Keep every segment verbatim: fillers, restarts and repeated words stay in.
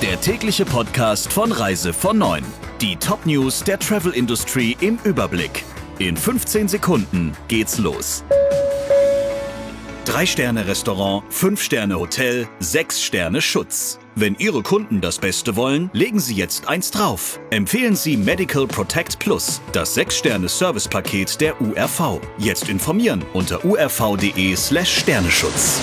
Der tägliche Podcast von Reise von neun. Die Top-News der Travel-Industrie im Überblick. In fünfzehn Sekunden geht's los. Drei-Sterne-Restaurant, Fünf-Sterne-Hotel, Sechs-Sterne-Schutz. Wenn Ihre Kunden das Beste wollen, legen Sie jetzt eins drauf. Empfehlen Sie Medical Protect Plus, das Sechs-Sterne-Service-Paket der U R V. Jetzt informieren unter u r v punkt d e slash Sterneschutz.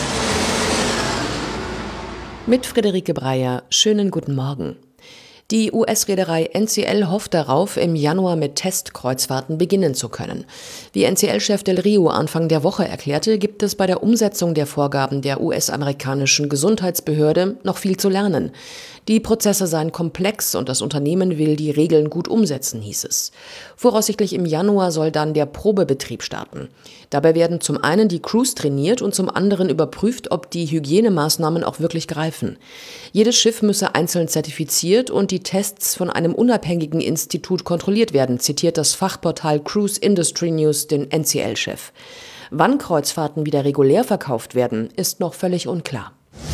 Mit Friederike Breyer, schönen guten Morgen. Die U S-Reederei N C L hofft darauf, im Januar mit Testkreuzfahrten beginnen zu können. Wie N C L-Chef Del Rio Anfang der Woche erklärte, gibt es bei der Umsetzung der Vorgaben der U S-amerikanischen Gesundheitsbehörde noch viel zu lernen. Die Prozesse seien komplex und das Unternehmen will die Regeln gut umsetzen, hieß es. Voraussichtlich im Januar soll dann der Probebetrieb starten. Dabei werden zum einen die Crews trainiert und zum anderen überprüft, ob die Hygienemaßnahmen auch wirklich greifen. Jedes Schiff müsse einzeln zertifiziert und die Tests von einem unabhängigen Institut kontrolliert werden, zitiert das Fachportal Cruise Industry News den N C L-Chef. Wann Kreuzfahrten wieder regulär verkauft werden, ist noch völlig unklar.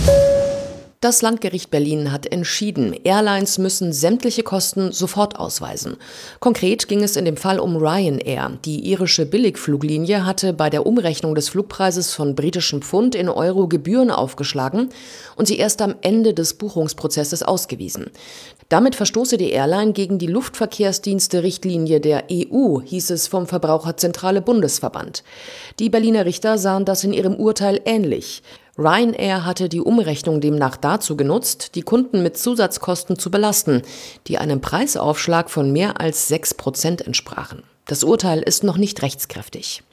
Das Landgericht Berlin hat entschieden, Airlines müssen sämtliche Kosten sofort ausweisen. Konkret ging es in dem Fall um Ryanair. Die irische Billigfluglinie hatte bei der Umrechnung des Flugpreises von britischem Pfund in Euro Gebühren aufgeschlagen und sie erst am Ende des Buchungsprozesses ausgewiesen. Damit verstoße die Airline gegen die Luftverkehrsdienste-Richtlinie der E U, hieß es vom Verbraucherzentrale Bundesverband. Die Berliner Richter sahen das in ihrem Urteil ähnlich. Ryanair hatte die Umrechnung demnach dazu genutzt, die Kunden mit Zusatzkosten zu belasten, die einem Preisaufschlag von mehr als sechs Prozent entsprachen. Das Urteil ist noch nicht rechtskräftig.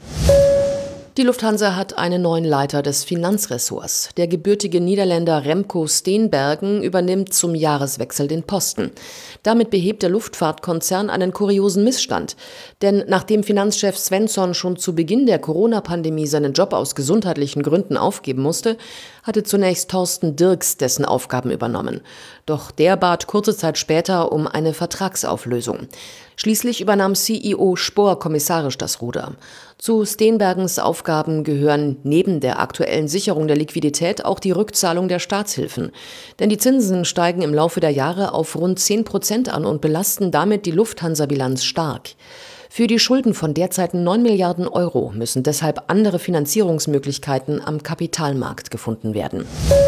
Die Lufthansa hat einen neuen Leiter des Finanzressorts. Der gebürtige Niederländer Remco Steenbergen übernimmt zum Jahreswechsel den Posten. Damit behebt der Luftfahrtkonzern einen kuriosen Missstand. Denn nachdem Finanzchef Svensson schon zu Beginn der Corona-Pandemie seinen Job aus gesundheitlichen Gründen aufgeben musste, hatte zunächst Thorsten Dirks dessen Aufgaben übernommen. Doch der bat kurze Zeit später um eine Vertragsauflösung. Schließlich übernahm C E O Spohr kommissarisch das Ruder. Zu Steenbergens Aufgaben gehören neben der aktuellen Sicherung der Liquidität auch die Rückzahlung der Staatshilfen. Denn die Zinsen steigen im Laufe der Jahre auf rund zehn Prozent an und belasten damit die Lufthansa-Bilanz stark. Für die Schulden von derzeit neun Milliarden Euro müssen deshalb andere Finanzierungsmöglichkeiten am Kapitalmarkt gefunden werden.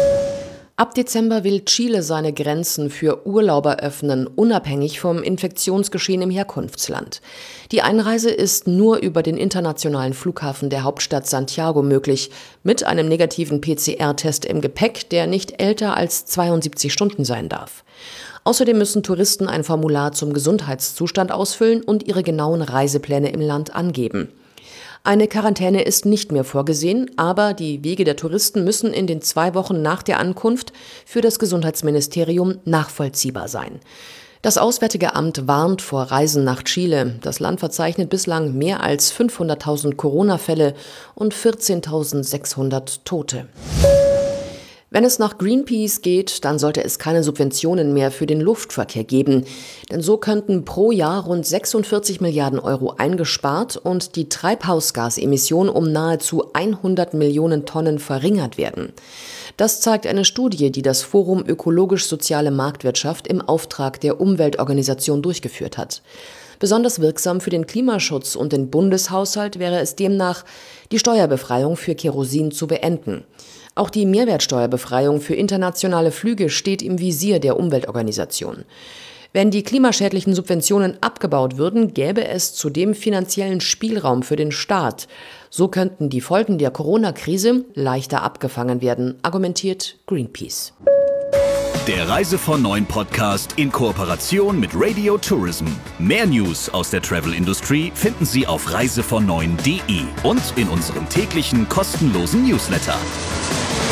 Ab Dezember will Chile seine Grenzen für Urlauber öffnen, unabhängig vom Infektionsgeschehen im Herkunftsland. Die Einreise ist nur über den internationalen Flughafen der Hauptstadt Santiago möglich, mit einem negativen P C R-Test im Gepäck, der nicht älter als zweiundsiebzig Stunden sein darf. Außerdem müssen Touristen ein Formular zum Gesundheitszustand ausfüllen und ihre genauen Reisepläne im Land angeben. Eine Quarantäne ist nicht mehr vorgesehen, aber die Wege der Touristen müssen in den zwei Wochen nach der Ankunft für das Gesundheitsministerium nachvollziehbar sein. Das Auswärtige Amt warnt vor Reisen nach Chile. Das Land verzeichnet bislang mehr als fünfhunderttausend Corona-Fälle und vierzehntausendsechshundert Tote. Wenn es nach Greenpeace geht, dann sollte es keine Subventionen mehr für den Luftverkehr geben. Denn so könnten pro Jahr rund sechsundvierzig Milliarden Euro eingespart und die Treibhausgasemissionen um nahezu hundert Millionen Tonnen verringert werden. Das zeigt eine Studie, die das Forum Ökologisch-Soziale Marktwirtschaft im Auftrag der Umweltorganisation durchgeführt hat. Besonders wirksam für den Klimaschutz und den Bundeshaushalt wäre es demnach, die Steuerbefreiung für Kerosin zu beenden. Auch die Mehrwertsteuerbefreiung für internationale Flüge steht im Visier der Umweltorganisation. Wenn die klimaschädlichen Subventionen abgebaut würden, gäbe es zudem finanziellen Spielraum für den Staat. So könnten die Folgen der Corona-Krise leichter abgefangen werden, argumentiert Greenpeace. Der Reise von neun Podcast in Kooperation mit Radio Tourism. Mehr News aus der Travel-Industrie finden Sie auf reise von neun punkt de und in unserem täglichen kostenlosen Newsletter.